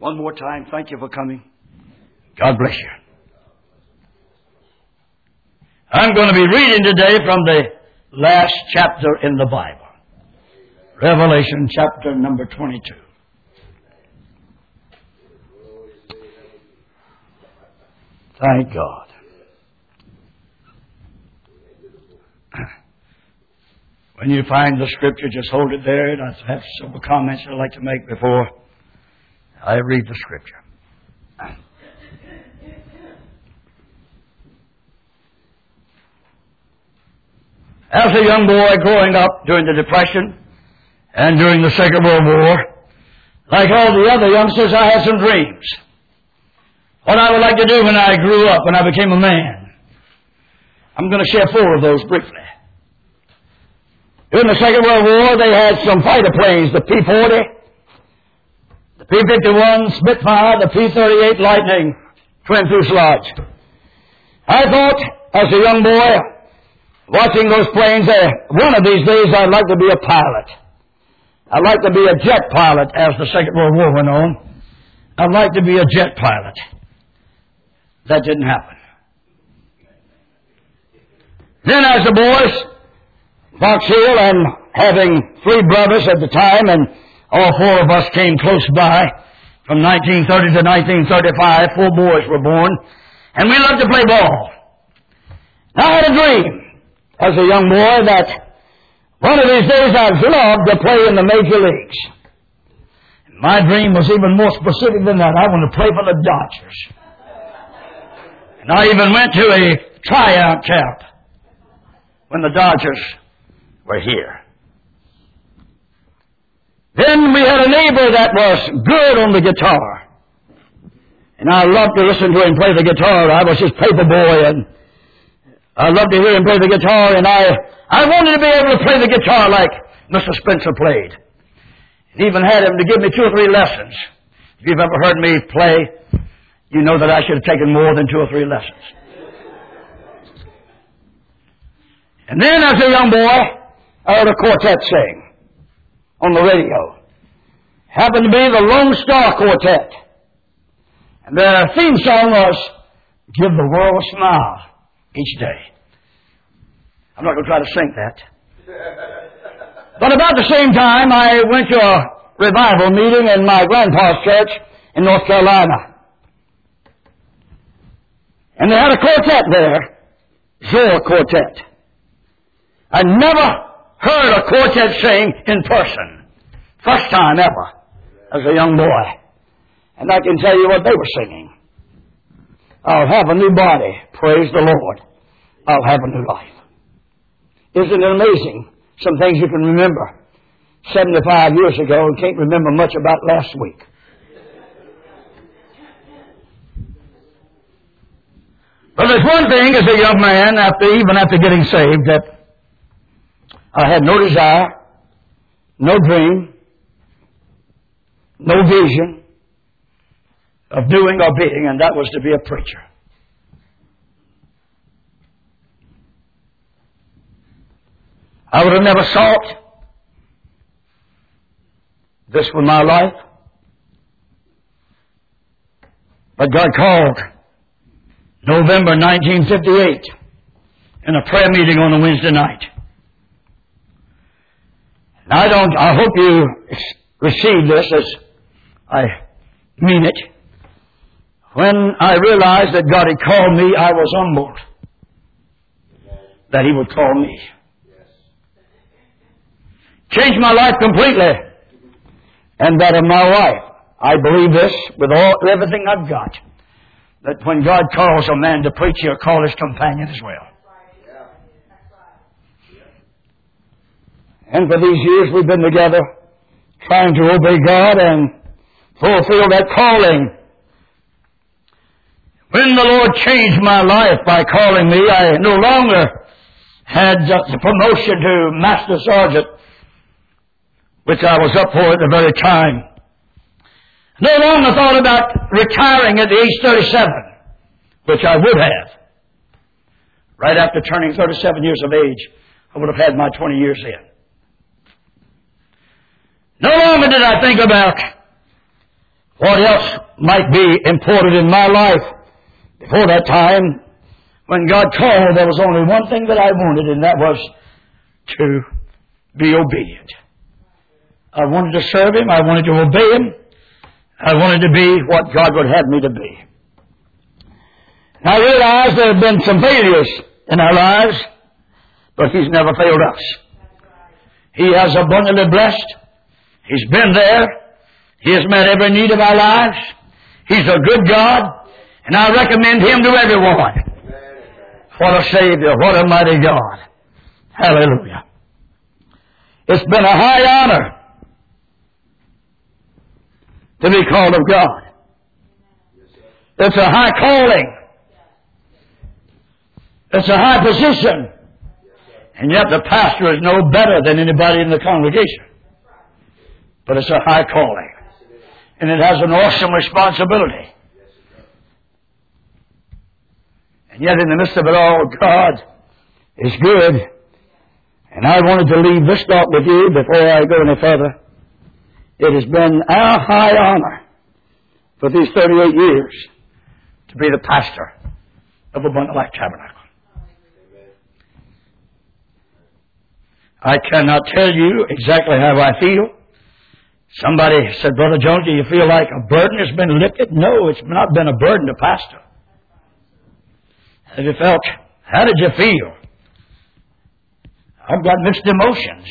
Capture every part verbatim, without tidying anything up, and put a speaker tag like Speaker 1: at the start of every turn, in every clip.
Speaker 1: One more time, thank you for coming. God bless you. I'm going to be reading today from the last chapter in the Bible. Revelation chapter number twenty-two. Thank God. When you find the scripture, just hold it there. And I have several comments I'd like to make before I read the scripture. As a young boy growing up during the Depression and during the Second World War, like all the other youngsters, I had some dreams. What I would like to do when I grew up, when I became a man. I'm going to share four of those briefly. During the Second World War, they had some fighter planes, the P forty, the P fifty-one Spitfire, the P thirty-eight Lightning, twin fuselage. I thought, as a young boy, watching those planes, uh, one of these days I'd like to be a pilot. I'd like to be a jet pilot as the Second World War went on. I'd like to be a jet pilot. That didn't happen. Then as the boys, Fox Hill, and having three brothers at the time, and all four of us came close by. From nineteen thirty to nineteen thirty-five, four boys were born, and we loved to play ball. Now, I had a dream as a young boy that one of these days I'd love to play in the major leagues. My dream was even more specific than that. I wanted to play for the Dodgers. And I even went to a tryout camp when the Dodgers were here. Then we had a neighbor that was good on the guitar. And I loved to listen to him play the guitar. I was his paper boy, and I loved to hear him play the guitar, and I, I wanted to be able to play the guitar like Mister Spencer played. And even had him to give me two or three lessons. If you've ever heard me play, you know that I should have taken more than two or three lessons. And then as a young boy, I heard a quartet sing on the radio. Happened to be the Lone Star Quartet. And their theme song was, "Give the World a Smile Each Day." I'm not going to try to sing that. But about the same time, I went to a revival meeting in my grandpa's church in North Carolina. And they had a quartet there, Zoar Quartet. I never heard a quartet sing in person. First time ever as a young boy. And I can tell you what they were singing. I'll have a new body, praise the Lord. I'll have a new life. Isn't it amazing? Some things you can remember seventy-five years ago and can't remember much about last week. But there's one thing as a young man, after even after getting saved, that I had no desire, no dream, no vision of doing or being, and that was to be a preacher. I would have never sought this for my life. But God called November nineteen fifty-eight in a prayer meeting on a Wednesday night. And I don't, I hope you receive this as I mean it. When I realized that God had called me, I was humbled that He would call me. Changed my life completely. And that of my wife. I believe this with all everything I've got. That when God calls a man to preach, He'll call his companion as well. And for these years we've been together trying to obey God and fulfill that calling. When the Lord changed my life by calling me, I no longer had the promotion to Master Sergeant, which I was up for at the very time. No longer thought about retiring at the age thirty-seven, which I would have. Right after turning thirty-seven years of age, I would have had my twenty years in. No longer did I think about what else might be important in my life. Before that time, when God called, there was only one thing that I wanted, and that was to be obedient. I wanted to serve Him. I wanted to obey Him. I wanted to be what God would have me to be. And I realize there have been some failures in our lives, but He's never failed us. He has abundantly blessed. He's been there. He has met every need of our lives. He's a good God, and I recommend Him to everyone. What a Savior. What a mighty God. Hallelujah. It's been a high honor to be called of God. It's a high calling. It's a high position. And yet the pastor is no better than anybody in the congregation. But it's a high calling. And it has an awesome responsibility. And yet in the midst of it all, God is good. And I wanted to leave this thought with you before I go any further. It has been our high honor for these thirty-eight years to be the pastor of Abundant Life Tabernacle. I cannot tell you exactly how I feel. Somebody said, Brother Jones, do you feel like a burden has been lifted? No, it's not been a burden to pastor. Have you felt? How did you feel? I've got mixed emotions.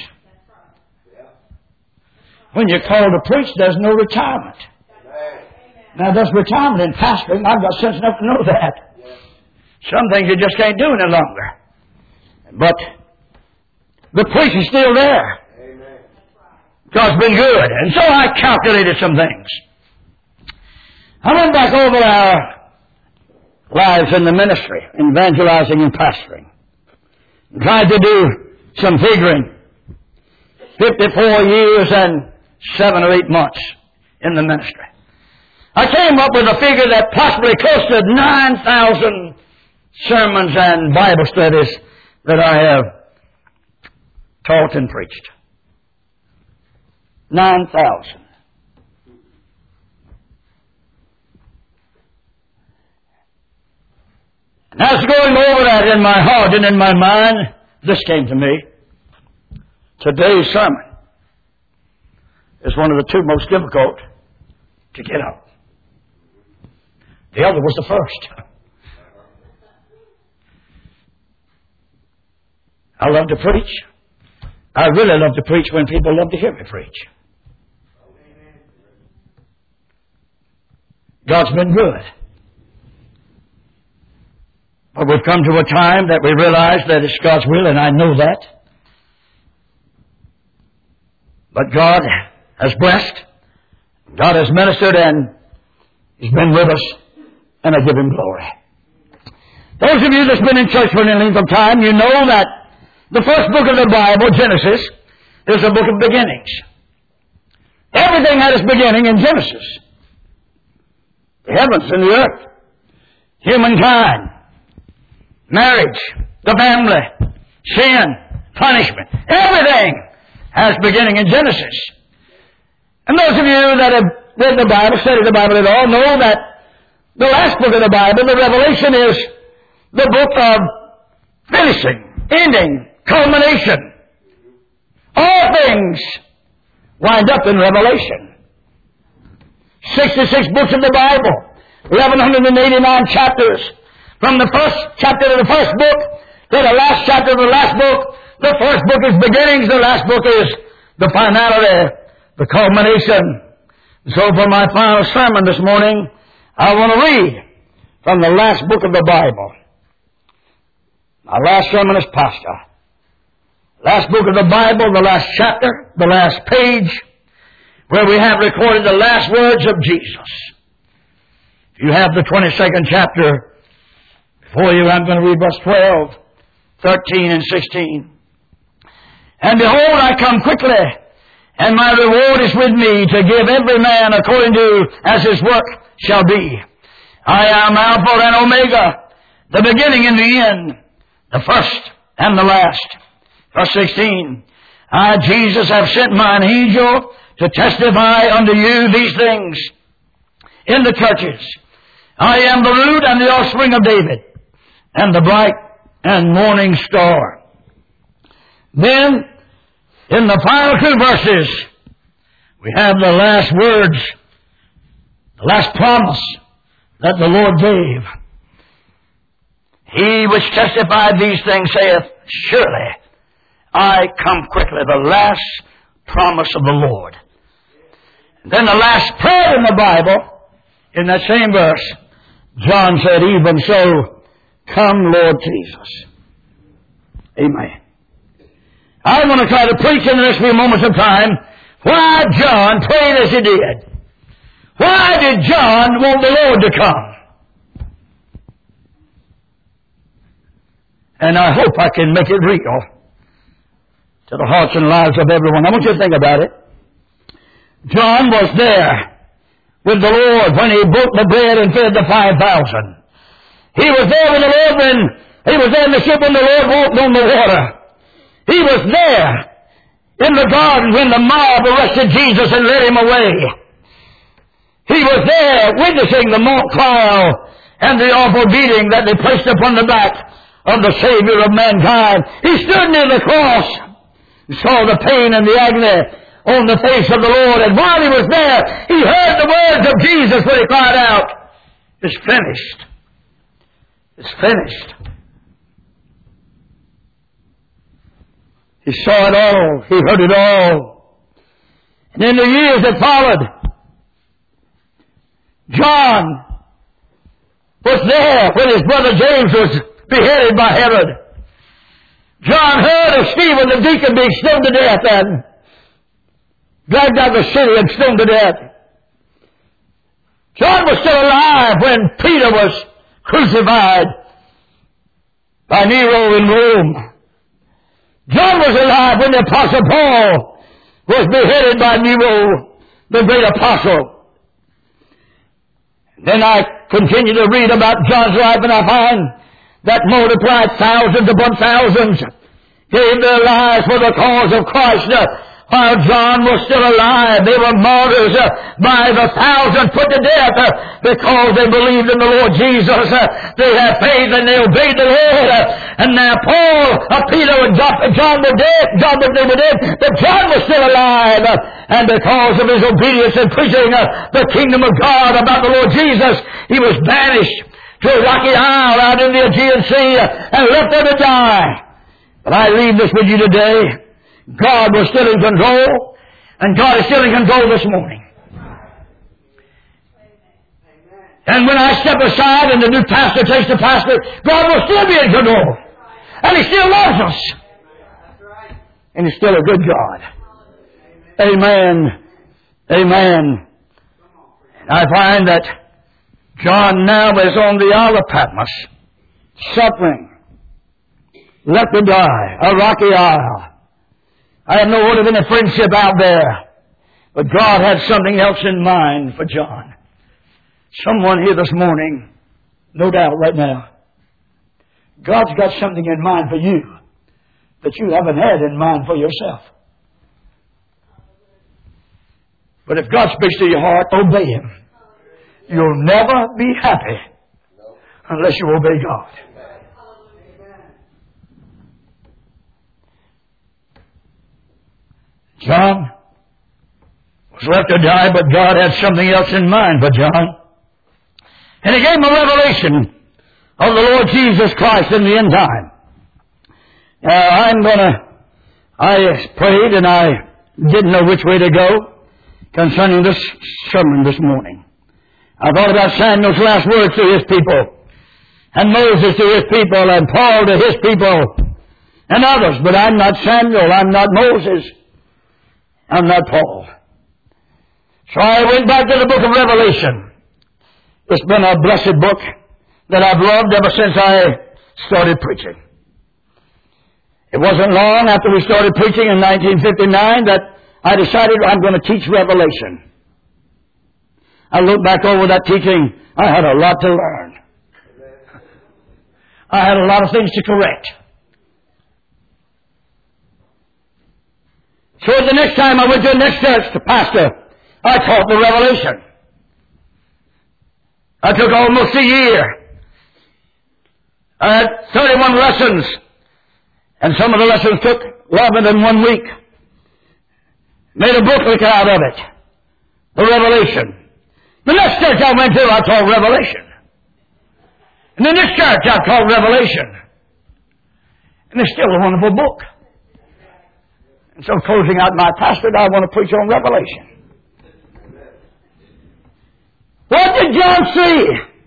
Speaker 1: When you're called to preach, there's no retirement. Now, there's retirement in pastoring. I've got sense enough to know that. Some things you just can't do any longer. But the preach is still there. God's been good. And so I calculated some things. I went back over our lives in the ministry, evangelizing and pastoring. Tried to do some figuring. fifty-four years and seven or eight months in the ministry. I came up with a figure that possibly close to nine thousand sermons and Bible studies that I have taught and preached. nine thousand. And as going over that in my heart and in my mind, this came to me. Today's sermon is one of the two most difficult to get up. The other was the first. I love to preach. I really love to preach when people love to hear me preach. God's been good. But we've come to a time that we realize that it's God's will, and I know that. But God has blessed. God has ministered, and He's been with us, and I give Him glory. Those of you that's been in church for any length of time, you know that the first book of the Bible, Genesis, is a book of beginnings. Everything had its beginning in Genesis. The heavens and the earth, humankind, marriage, the family, sin, punishment. Everything has beginning in Genesis. And those of you that have read the Bible, studied the Bible at all, know that the last book of the Bible, the Revelation, is the book of finishing, ending, culmination. All things wind up in Revelation. sixty-six books of the Bible, eleven eighty-nine chapters. From the first chapter of the first book to the last chapter of the last book, the first book is beginnings, the last book is the finality, the culmination. So for my final sermon this morning, I want to read from the last book of the Bible. My last sermon as pastor. Last book of the Bible, the last chapter, the last page, where we have recorded the last words of Jesus. If you have the twenty-second chapter before you, I'm going to read verse twelve, thirteen, and sixteen. And behold, I come quickly, and my reward is with me to give every man according to as his work shall be. I am Alpha and Omega, the beginning and the end, the first and the last. Verse sixteen. I, Jesus, have sent mine angel to testify unto you these things. in the churches. I am the root and the offspring of David, and the bright and morning star. Then, in the final two verses, we have the last words, the last promise that the Lord gave. He which testified these things saith, surely I come quickly. The last promise of the Lord. And then the last prayer in the Bible, in that same verse, John said, even so, come Lord Jesus. Amen. I'm going to try to preach in the next few moments of time why John prayed as he did. Why did John want the Lord to come? And I hope I can make it real to the hearts and lives of everyone. I want you to think about it. John was there with the Lord when he broke the bread and fed the five thousand. He was there with the Lord when he was there in the ship when the Lord walked on the water. He was there in the garden when the mob arrested Jesus and led him away. He was there witnessing the mock trial and the awful beating that they placed upon the back of the Savior of mankind. He stood near the cross and saw the pain and the agony on the face of the Lord. And while he was there, he heard the words of Jesus when he cried out, it's finished. It's finished. He saw it all. He heard it all. And in the years that followed, John was there when his brother James was beheaded by Herod. John heard of Stephen the deacon being stoned to death and dragged out of the city and stoned to death. John was still alive when Peter was crucified by Nero in Rome. John was alive when the Apostle Paul was beheaded by Nero, the great apostle. Then I continue to read about John's life, and I find that multiplied thousands upon thousands gave their lives for the cause of Christ. While John was still alive, they were martyrs uh, by the thousands put to death uh, because they believed in the Lord Jesus. Uh, they had faith and they obeyed the Lord. Uh, and now Paul, uh, Peter, and John were dead. John they were dead, but John was still alive. Uh, and because of his obedience in preaching uh, the kingdom of God about the Lord Jesus, he was banished to a rocky isle out in the Aegean Sea uh, and left there to die. But I leave this with you today. God was still in control, and God is still in control this morning. And when I step aside and the new pastor takes the pastor, God will still be in control. And He still loves us. And He's still a good God. Amen. Amen. And I find that John now is on the Isle of Patmos, suffering, left to die, a rocky isle. I have no word of any friendship out there. But God had something else in mind for John. Someone here this morning, no doubt right now, God's got something in mind for you that you haven't had in mind for yourself. But if God speaks to your heart, obey Him. You'll never be happy unless you obey God. John was left to die, but God had something else in mind for John. And He gave him a revelation of the Lord Jesus Christ in the end time. Now, I'm going to, I prayed and I didn't know which way to go concerning this sermon this morning. I thought about Samuel's last words to his people, and Moses to his people, and Paul to his people, and others. But I'm not Samuel, I'm not Moses, I'm not Paul. So I went back to the book of Revelation. It's been a blessed book that I've loved ever since I started preaching. It wasn't long after we started preaching in nineteen fifty-nine that I decided I'm going to teach Revelation. I look back over that teaching, I had a lot to learn. I had a lot of things to correct. So the next time I went to the next church, the pastor, I taught the Revelation. I took almost a year. I had thirty-one lessons, and some of the lessons took longer than one week. Made a booklet out of it. The Revelation. The next church I went to, I taught Revelation. And in this church, I taught Revelation. And it's still a wonderful book. And so closing out my pastorate, I want to preach on Revelation. What did John see?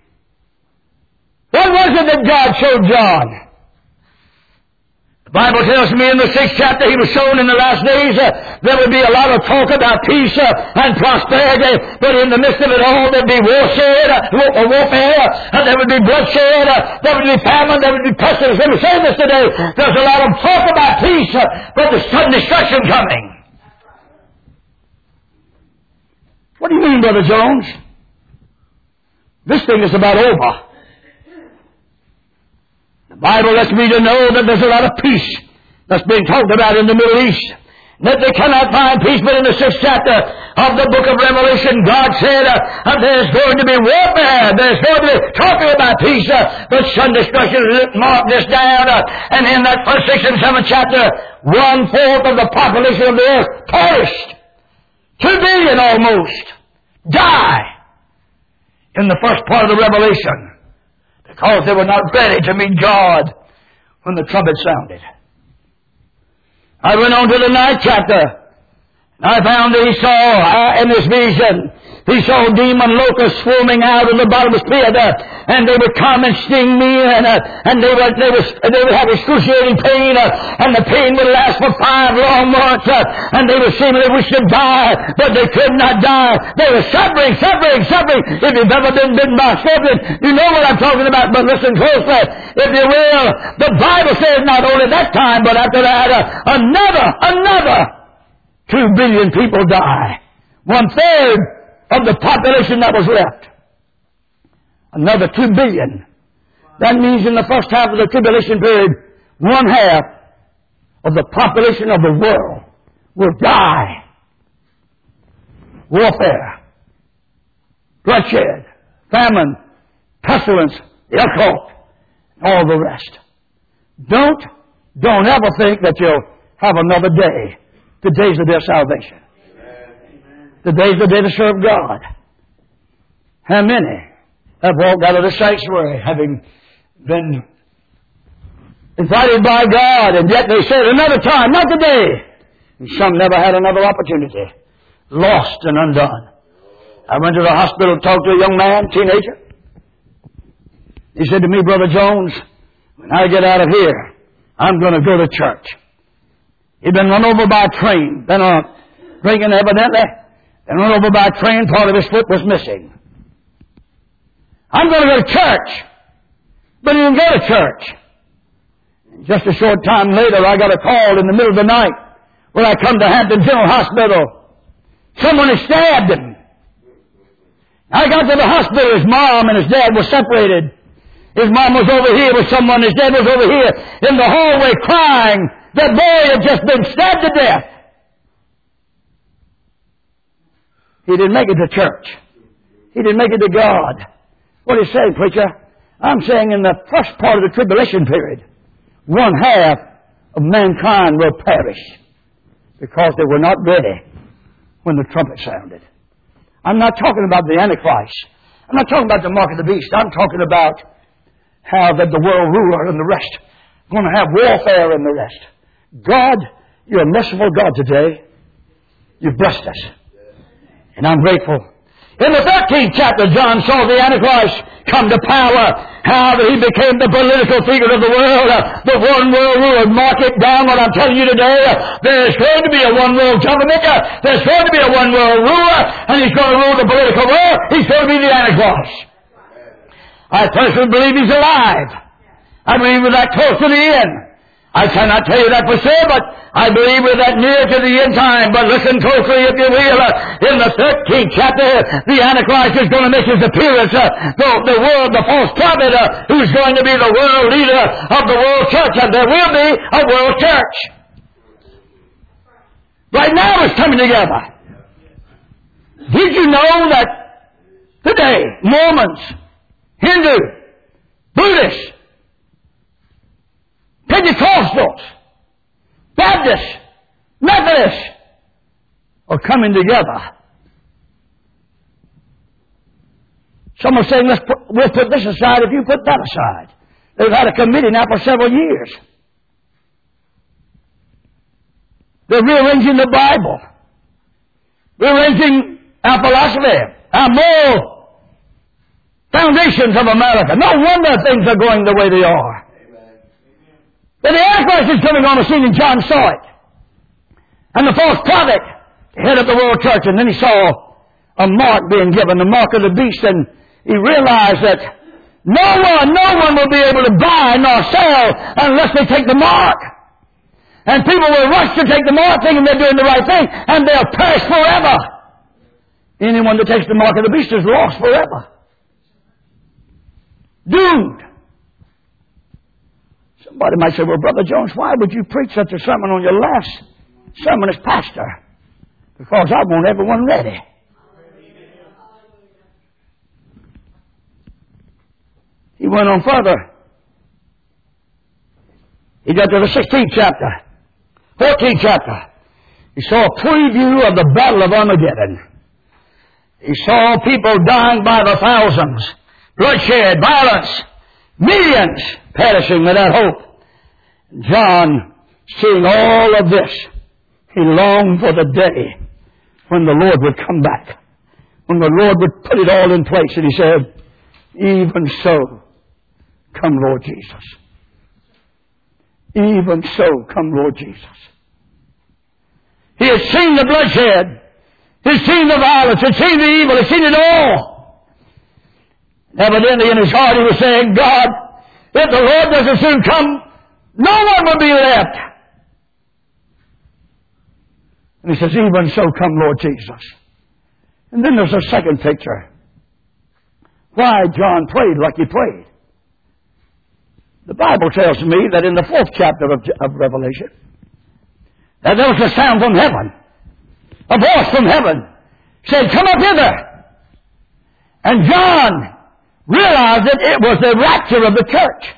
Speaker 1: What was it that God showed John? The Bible tells me in the sixth chapter he was shown in the last days uh, there would be a lot of talk about peace uh, and prosperity, but in the midst of it all there'd be warfare, uh, warfare uh, there would be bloodshed, uh, there would be famine, there would be pestilence. Let me say this today, there's a lot of talk about peace, uh, but there's sudden destruction coming. What do you mean, Brother Jones? This thing is about over. The Bible lets me to know that there's a lot of peace that's being talked about in the Middle East. That they cannot find peace, but in the sixth chapter of the book of Revelation, God said uh, there's going to be warfare. There's going to be talking about peace, uh, but sudden destruction. Mark this down. Uh, and in that first sixth and seventh chapter, one-fourth of the population of the earth perished. Two billion almost die in the first part of the Revelation. Because they were not ready to meet God when the trumpet sounded. I went on to the ninth chapter. I found that he saw, uh, in this vision, he saw demon locusts swarming out of the bottomless pit, uh, and they would come and sting me, and, uh, and they would, they would, they would have excruciating pain, uh, and the pain would last for five long months, uh, and they would seemingly wish to die, but they could not die. They were suffering, suffering, suffering. If you've ever been bitten by a scorpion, you know what I'm talking about, but listen closely, if you will. The Bible says not only that time, but after that, uh, another, another two billion people die. One third of the population that was left. Another two billion. That means in the first half of the tribulation period, one half of the population of the world will die. Warfare, bloodshed, famine, pestilence, the occult, all the rest. Don't, don't ever think that you'll have another day. Today's the day of salvation. Today's the day to serve God. How many have walked out of the sanctuary having been invited by God, and yet they said another time, not today. And some never had another opportunity. Lost and undone. I went to the hospital to talk to a young man, teenager. He said to me, Brother Jones, when I get out of here, I'm going to go to church. He'd been run over by a train, been on drinking evidently. And run over by a train, part of his foot was missing. I'm going to go to church. But he didn't go to church. Just a short time later, I got a call in the middle of the night when I come to Hampton General Hospital. Someone had stabbed him. I got to the hospital. His mom and his dad were separated. His mom was over here with someone. His dad was over here in the hallway crying. That boy had just been stabbed to death. He didn't make it to church. He didn't make it to God. What are you saying, preacher? I'm saying in the first part of the tribulation period, one half of mankind will perish because they were not ready when the trumpet sounded. I'm not talking about the Antichrist. I'm not talking about the mark of the beast. I'm talking about how that the world ruler and the rest are going to have warfare and the rest. God, you're a merciful God today. You've blessed us. And I'm grateful. In the thirteenth chapter, John saw the Antichrist come to power. How that he became the political figure of the world. Uh, the one world ruler. Mark it down what I'm telling you today. Uh, there's going to be a one world government. Uh, there's going to be a one world ruler. And he's going to rule the political world. He's going to be the Antichrist. I personally believe he's alive. I believe we're that close to the end. I cannot tell you that for sure, but I believe we're that near to the end time. But listen closely, if you will. Uh, in the thirteenth chapter, the Antichrist is going to make his appearance. Uh, the, the world, the false prophet, uh, who's going to be the world leader of the world church. And there will be a world church. Right now it's coming together. Did you know that today Mormons Hindu, Buddhist, Pentecostals, Baptists, Methodists are coming together. Some are saying, Let's put, we'll put this aside if you put that aside. They've had a committee now for several years. They're rearranging the Bible, rearranging our philosophy, our moral foundations of America. No wonder things are going the way they are. But the Antichrist is coming on the scene, and John saw it. And the false prophet, the head of the world church, and then he saw a mark being given, the mark of the beast, and he realized that no one, no one will be able to buy nor sell unless they take the mark. And people will rush to take the mark thinking they're doing the right thing, and they'll perish forever. Anyone that takes the mark of the beast is lost forever. Doomed. Somebody might say, well, Brother Jones, why would you preach such a sermon on your last sermon as pastor? Because I want everyone ready. He went on further. He got to the sixteenth chapter, fourteenth chapter. He saw a preview of the Battle of Armageddon. He saw people dying by the thousands, bloodshed, violence, millions perishing without hope. John, seeing all of this, he longed for the day when the Lord would come back, when the Lord would put it all in place. And he said, even so, come Lord Jesus. Even so, come Lord Jesus. He had seen the bloodshed. He's seen the violence. He's seen the evil. He's seen it all. Evidently in his heart he was saying, God, if the Lord doesn't soon come, no one will be left. And he says, even so, come Lord Jesus. And then there's a second picture. Why John prayed like he prayed. The Bible tells me that in the fourth chapter of, of Revelation, that there was a sound from heaven. A voice from heaven said, come up hither. And John realized that it was the rapture of the church.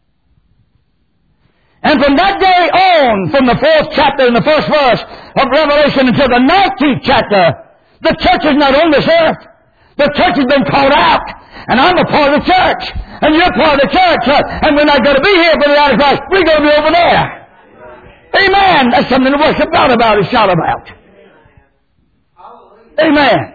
Speaker 1: And from that day on, from the fourth chapter in the first verse of Revelation until the nineteenth chapter, the church is not on this earth. The church has been called out. And I'm a part of the church. And you're part of the church. And we're not going to be here for the Antichrist. We're going to be over there. Amen. That's something to worship God about and shout about. Amen.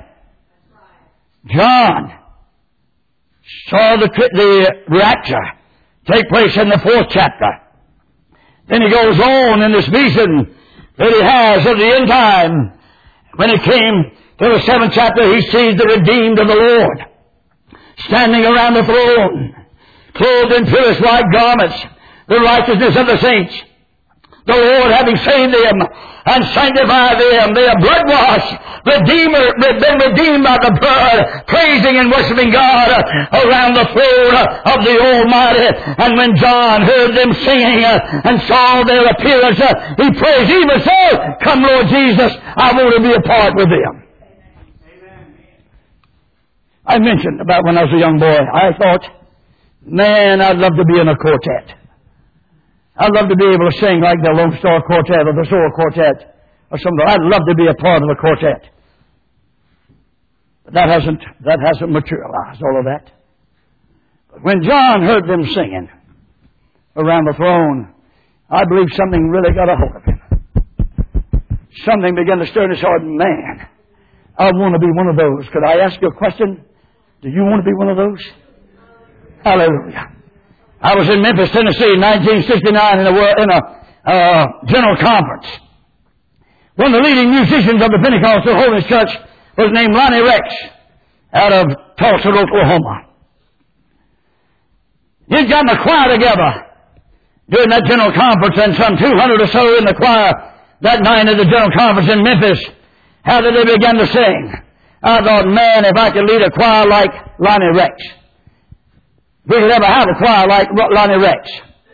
Speaker 1: John saw the, the rapture take place in the fourth chapter. Then he goes on in this vision that he has of the end time. When he came to the seventh chapter, he sees the redeemed of the Lord standing around the throne, clothed in purest white garments, the righteousness of the saints. The Lord having saved them and sanctified them, they are blood washed, redeemer, been redeemed by the blood, praising and worshiping God around the throne of the Almighty. And when John heard them singing and saw their appearance, he praised, even so, come Lord Jesus, I want to be a part with them. I mentioned about when I was a young boy, I thought, man, I'd love to be in a quartet. I'd love to be able to sing like the Lone Star Quartet or the Zoar Quartet or something. I'd love to be a part of a quartet. But that hasn't, that hasn't materialized, all of that. But when John heard them singing around the throne, I believe something really got a hold of him. Something began to stir in his heart. Man, I want to be one of those. Could I ask you a question? Do you want to be one of those? Hallelujah. I was in Memphis, Tennessee in nineteen sixty-nine in a, in a uh, general conference. One of the leading musicians of the Pentecostal Holiness Church was named Lonnie Rex out of Tulsa, Oklahoma. He'd gotten a choir together during that general conference, and some two hundred or so in the choir that night at the general conference in Memphis. How did they begin to sing? I thought, man, if I could lead a choir like Lonnie Rex. We could ever have a choir like Lonnie Rex.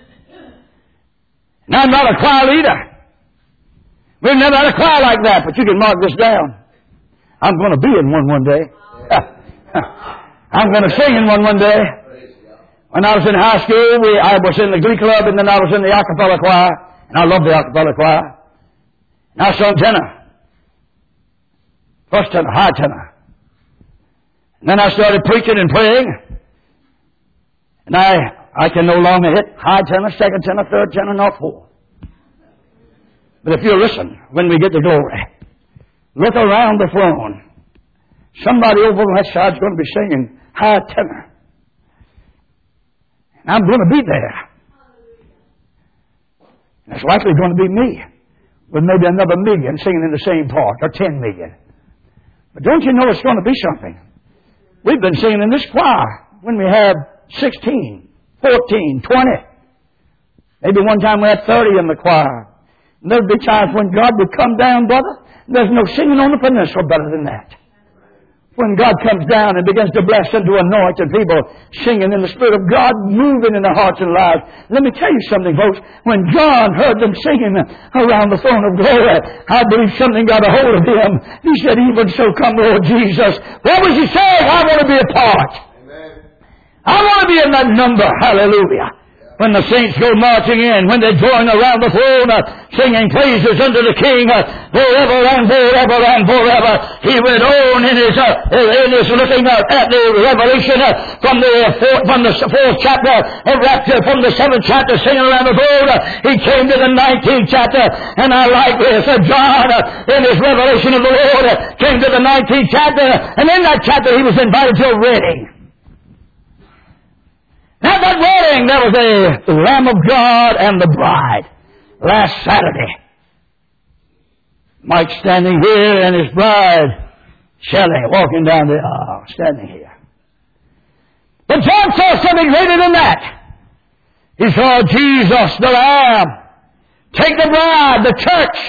Speaker 1: And I'm not a choir leader. We've never had a choir like that, but you can mark this down. I'm going to be in one one day. I'm going to sing in one one day. When I was in high school, we, I was in the Glee Club, and then I was in the acapella choir, and I loved the acapella choir. And I sung tenor. First tenor, high tenor. And then I started preaching and praying, and I, I can no longer hit high tenor, second tenor, third tenor, nor fourth. But if you listen, when we get to glory, look around the throne. Somebody over on that side is going to be singing high tenor. And I'm going to be there. And it's likely going to be me, with maybe another million singing in the same part, or ten million. But don't you know it's going to be something? We've been singing in this choir when we had sixteen, fourteen, twenty. Maybe one time we had thirty in the choir. And there'd be times when God would come down, brother. There's no singing on the peninsula better than that. When God comes down and begins to bless and to anoint, and people singing in the Spirit of God, moving in their hearts and lives. Let me tell you something, folks. When John heard them singing around the throne of glory, I believe something got a hold of him. He said, even so come, Lord Jesus. What was he saying? I want to be a part. Amen. I want to be in that number. Hallelujah. When the saints go marching in, when they're going around the throne, uh, singing praises unto the King, uh, forever and forever and forever. He went on in his, uh, in his looking uh, at the revelation uh, from the fourth, from the fourth chapter of rapture, from the seventh chapter, singing around the throne. Uh, he came to the nineteenth chapter, and I like this. Uh, John, uh, in his revelation of the Lord, uh, came to the nineteenth chapter, and in that chapter he was invited to a wedding. At that wedding, there was a Lamb of God and the bride. Last Saturday, Mike standing here and his bride, Shelley, walking down the aisle, standing here. But John saw something greater than that. He saw Jesus, the Lamb, take the bride, the church,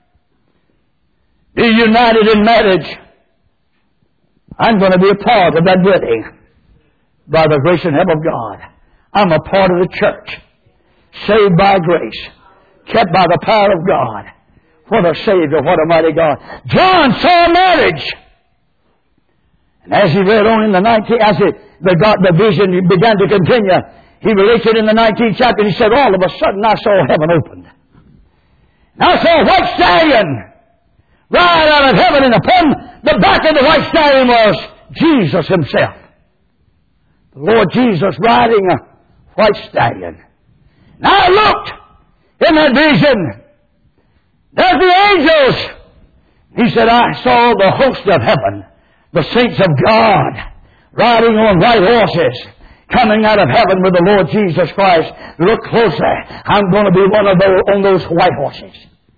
Speaker 1: be united in marriage. I'm going to be a part of that wedding. By the grace and help of God. I'm a part of the church. Saved by grace. Kept by the power of God. What a Savior, what a mighty God. John saw marriage. And as he read on in the nineteenth, as it, the, God, the vision began to continue, he relates it in the nineteenth chapter, and he said, all of a sudden I saw heaven opened. And I saw a white stallion ride out of heaven, and upon the back of the white stallion was Jesus himself. The Lord Jesus riding a white stallion. Now I looked in that vision. There's the angels. He said, I saw the host of heaven, the saints of God, riding on white horses, coming out of heaven with the Lord Jesus Christ. Look closer. I'm going to be one of those on those white horses.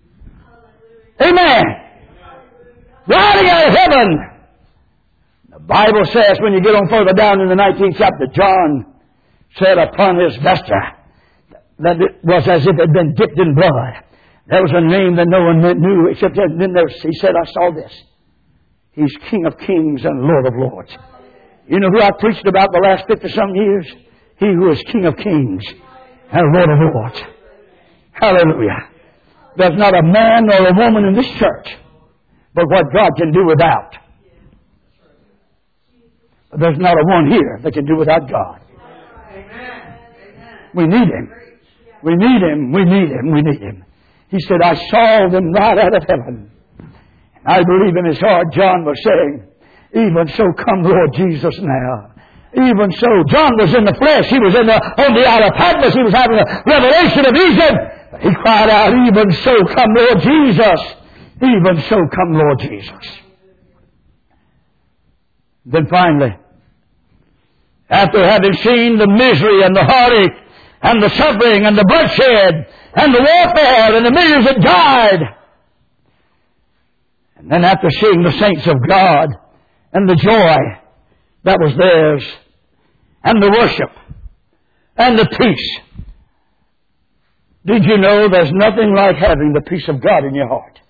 Speaker 1: Amen. Riding out of heaven. The Bible says, when you get on further down in the nineteenth chapter, John said upon his vesture that it was as if it had been dipped in blood. There was a name that no one knew except that. And then there, he said, I saw this. He's King of Kings and Lord of Lords. You know who I preached about the last fifty-some years? He who is King of Kings and Lord of Lords. Hallelujah. There's not a man nor a woman in this church but what God can do without. But there's not a one here that can do without God. We need Him. We need Him. We need Him. We need Him. He said, I saw them right out of heaven. And I believe in his heart John was saying, even so come Lord Jesus now. Even so. John was in the flesh. He was in the, on the Isle of Patmos. He was having a revelation of vision. But he cried out, even so come Lord Jesus. Even so come Lord Jesus. Then finally, after having seen the misery and the heartache and the suffering and the bloodshed and the warfare and the millions that died, and then after seeing the saints of God and the joy that was theirs and the worship and the peace, did you know there's nothing like having the peace of God in your heart?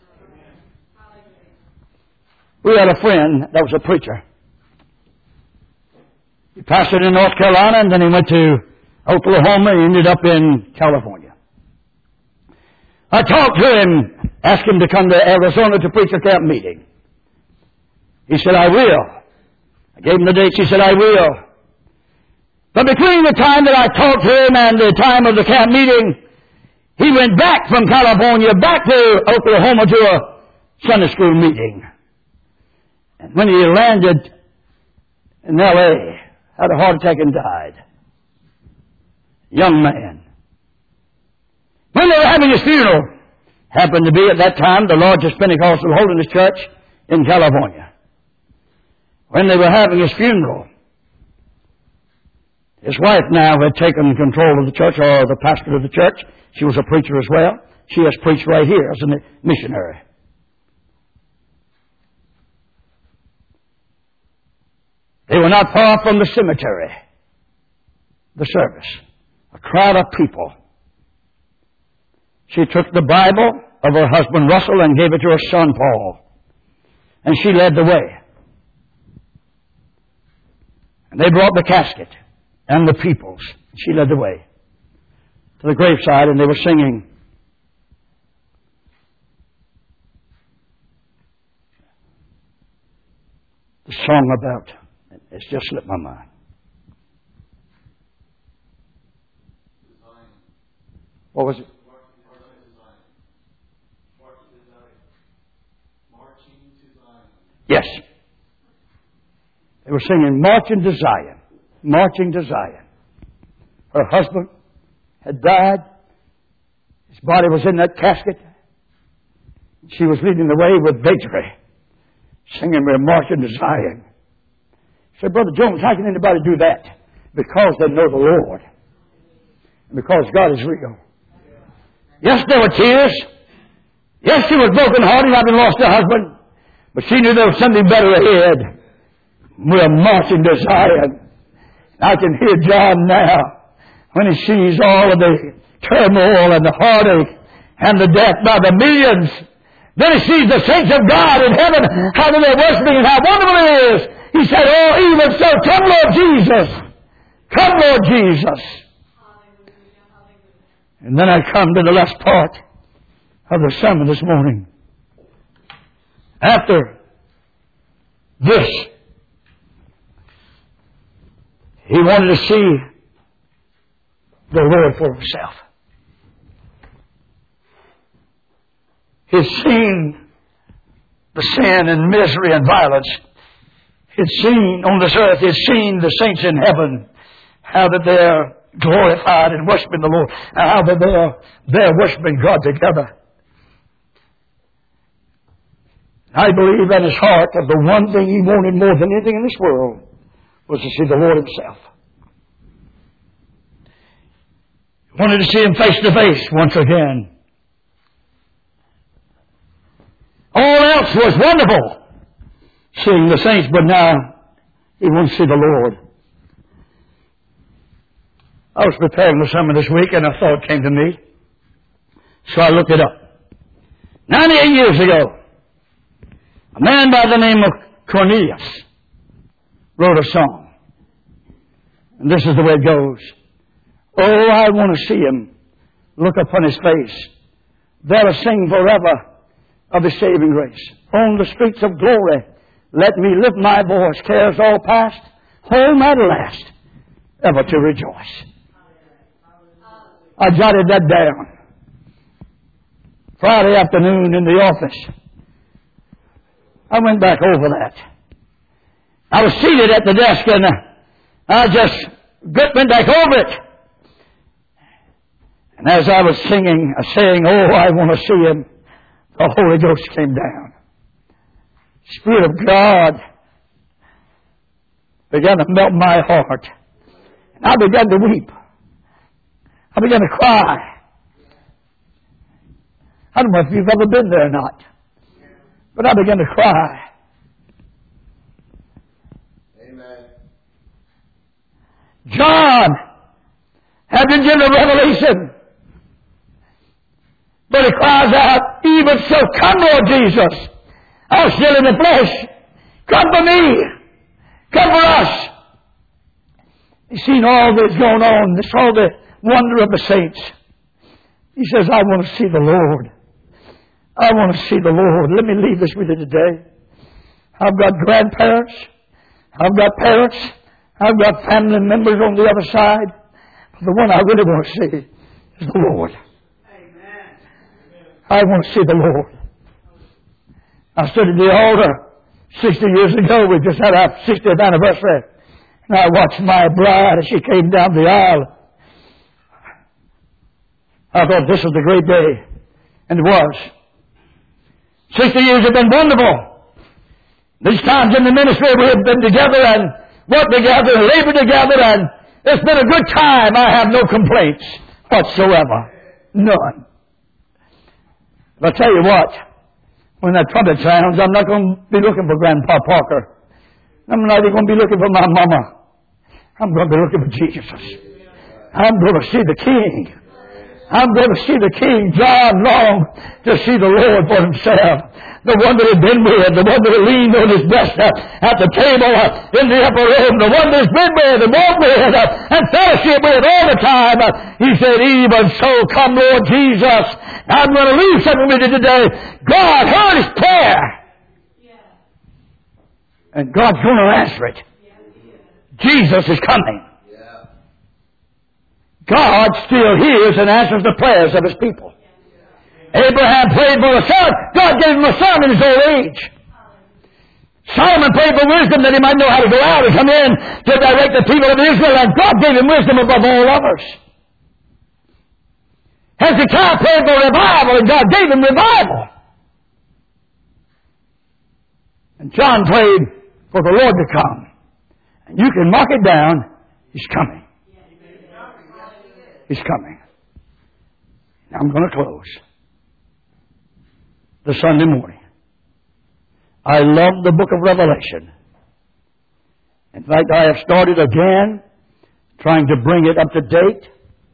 Speaker 1: We had a friend that was a preacher. He pastored in North Carolina, and then he went to Oklahoma and ended up in California. I talked to him, asked him to come to Arizona to preach a camp meeting. He said, I will. I gave him the dates. He said, I will. But between the time that I talked to him and the time of the camp meeting, he went back from California back to Oklahoma to a Sunday school meeting. And when he landed in L A, had a heart attack and died. Young man. When they were having his funeral, happened to be at that time the largest Pentecostal holiness church in California. When they were having his funeral, his wife now had taken control of the church, or the pastor of the church. She was a preacher as well. She has preached right here as a missionary. They were not far from the cemetery, the service. A crowd of people. She took the Bible of her husband Russell and gave it to her son Paul. And she led the way. And they brought the casket and the peoples. She led the way to the graveside, and they were singing the song about, it's just slipped my mind. What was it? Yes. They were singing Marching to Zion. Marching to Zion. Her husband had died. His body was in that casket. She was leading the way with victory, singing, we're marching to Zion. I said, Brother Jones, how can anybody do that? Because they know the Lord. And because God is real. Yes, there were tears. Yes, she was broken-hearted having lost her husband. But she knew there was something better ahead. We're marching to Zion. I can hear John now when he sees all of the turmoil and the heartache and the death by the millions. Then he sees the saints of God in heaven, how they're worshiping and how wonderful it is. He said, oh, even so, come Lord Jesus. Come Lord Jesus. And then I come to the last part of the sermon this morning. After this, he wanted to see the Lord for himself. He'd seen the sin and misery and violence. He'd seen on this earth, he'd seen the saints in heaven, how that they're glorified and worshiping the Lord, and how that they're, they're worshiping God together. I believe in his heart that the one thing he wanted more than anything in this world was to see the Lord himself. He wanted to see him face to face once again. All else was wonderful, seeing the saints, but now he wants to see the Lord. I was preparing the sermon this week, and a thought came to me, so I looked it up. ninety-eight years ago, a man by the name of Cornelius wrote a song. And this is the way it goes. Oh, I want to see him. Look upon his face. There to sing forever of his saving grace. On the streets of glory, let me lift my voice. Cares all past, home at last, ever to rejoice. I jotted that down. Friday afternoon in the office. I went back over that. I was seated at the desk and I just went back over it. And as I was singing, saying, oh, I want to see him, the Holy Ghost came down. Spirit of God began to melt my heart. And I began to weep. I began to cry. I don't know if you've ever been there or not. But I began to cry.
Speaker 2: Amen.
Speaker 1: John had been given a revelation. But he cries out, even so, come Lord Jesus. I'm still in the flesh. Come for me. Come for us. He's seen all that's going on. He saw the wonder of the saints. He says, I want to see the Lord. I want to see the Lord. Let me leave this with you today. I've got grandparents. I've got parents. I've got family members on the other side. But the one I really want to see is the Lord. Amen. I want to see the Lord. I stood at the altar sixty years ago. We just had our sixtieth anniversary. And I watched my bride as she came down the aisle. I thought this was a great day. And it was. Sixty years have been wonderful. These times in the ministry we have been together and worked together and labored together, and it's been a good time. I have no complaints whatsoever. None. But I tell you what, when that trumpet sounds, I'm not going to be looking for Grandpa Parker. I'm not even going to be looking for my mama. I'm going to be looking for Jesus. I'm going to see the King. I'm going to see the King. John longed to see the Lord for himself. The one that had been with, the one that had leaned on his breast uh, at the table uh, in the upper room, the one that has been with and walked with uh, and fellowship with all the time. Uh, he said, even so, come Lord Jesus. I'm going to leave something with you today. God heard his prayer. And God's going to answer it. Jesus is coming. God still hears and answers the prayers of his people. Abraham prayed for a son. God gave him a son in his old age. Solomon prayed for wisdom that he might know how to go out and come in to direct the people of Israel, and God gave him wisdom above all others. Hezekiah prayed for revival, and God gave him revival. And John prayed for the Lord to come. And you can mark it down. He's coming. He's coming. Now I'm going to close. The Sunday morning. I love the book of Revelation. In fact, I have started again trying to bring it up to date.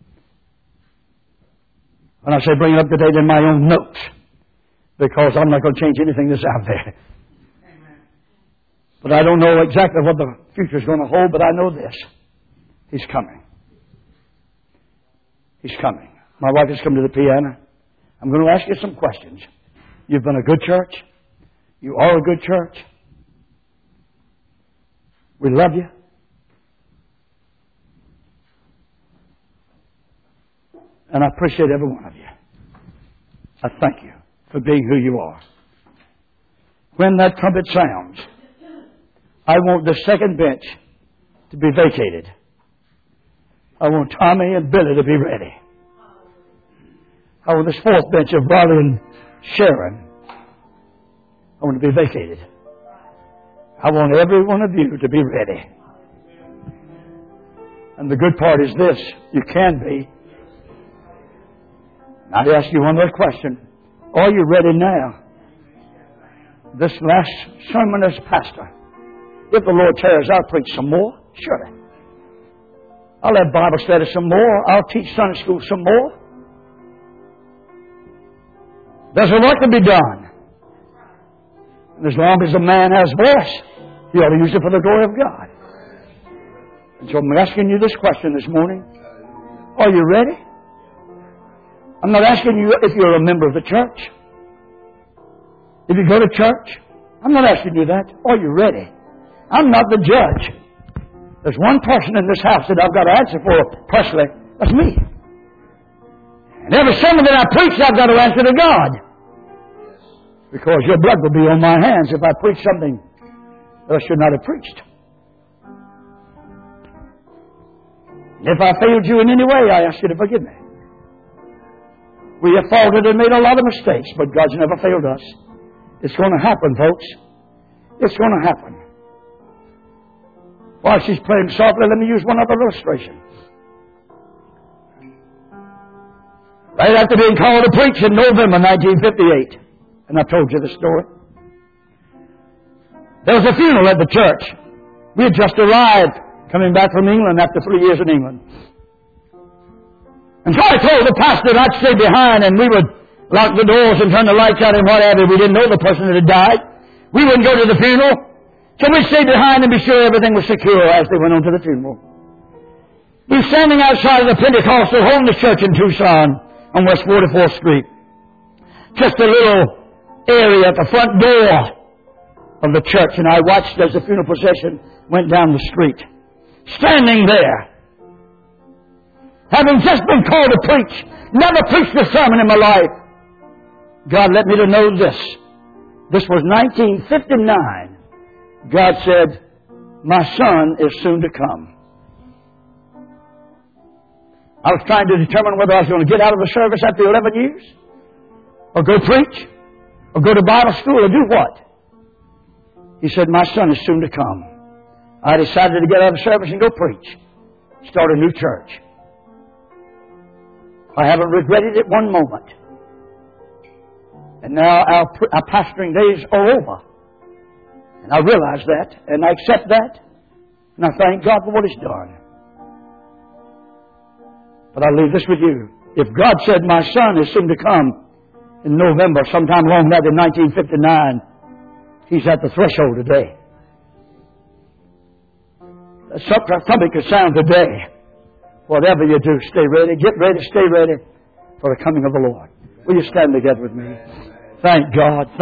Speaker 1: When I say bring it up to date, in my own notes. Because I'm not going to change anything that's out there. But I don't know exactly what the future is going to hold, but I know this. He's coming. He's coming. My wife has come to the piano. I'm going to ask you some questions. You've been a good church. You are a good church. We love you. And I appreciate every one of you. I thank you for being who you are. When that trumpet sounds, I want the second bench to be vacated. I want Tommy and Billy to be ready. I want this fourth bench of Riley and Sharon. I want to be vacated. I want every one of you to be ready. And the good part is this. You can be. I'd ask you one more question. Are you ready now? This last sermon as pastor. If the Lord tarries, I'll preach some more. Sure. I'll have Bible study some more. I'll teach Sunday school some more. There's a work to be done. And as long as a man has voice, he ought to use it for the glory of God. And so I'm asking you this question this morning. Are you ready? I'm not asking you if you're a member of the church. If you go to church, I'm not asking you that. Are you ready? I'm not the judge. There's one person in this house that I've got to answer for personally. That's me. And every sermon that I preach, I've got to answer to God. Because your blood will be on my hands if I preach something that I should not have preached. And if I failed you in any way, I ask you to forgive me. We have faltered and made a lot of mistakes, but God's never failed us. It's going to happen, folks. It's going to happen. While she's playing softly, let me use one other illustration. Right after being called to preach in November nineteen fifty-eight, and I told you the story, there was a funeral at the church. We had just arrived, coming back from England after three years in England. And so I told the pastor that I'd stay behind, and we would lock the doors and turn the lights out and whatever. We didn't know the person that had died. We wouldn't go to the funeral. So we'd stay behind and be sure everything was secure as they went on to the funeral. We were standing outside of the Pentecostal Holiness Church in Tucson on West forty-fourth Street. Just a little area at the front door of the church, and I watched as the funeral procession went down the street. standing there, having just been called to preach, never preached a sermon in my life. God let me to know this. This was nineteen fifty-nine. God said, my son is soon to come. I was trying to determine whether I was going to get out of the service after eleven years, or go preach, or go to Bible school, or do what? He said, my son is soon to come. I decided to get out of the service and go preach. Start a new church. I haven't regretted it one moment. And now our, our pastoring days are over. And I realize that, and I accept that, and I thank God for what He's done. But I leave this with you. If God said my son is soon to come in November, sometime along that in nineteen fifty-nine, He's at the threshold today. Something could sound today. Whatever you do, stay ready. Get ready, stay ready for the coming of the Lord. Will you stand together with me? Thank God.